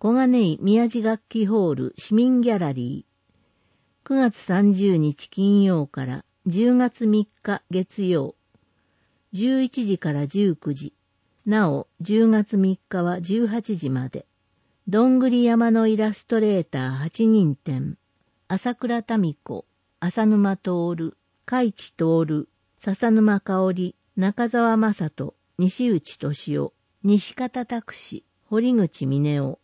小金井宮地楽器ホール市民ギャラリー。9月30日金曜から10月3日月曜。11時から19時。なお、10月3日は18時まで。どんぐり山のイラストレーター8人展。朝倉民子、浅沼徹、海地徹、笹沼香織、中澤正人、西内俊夫、西方拓司、堀口峰夫、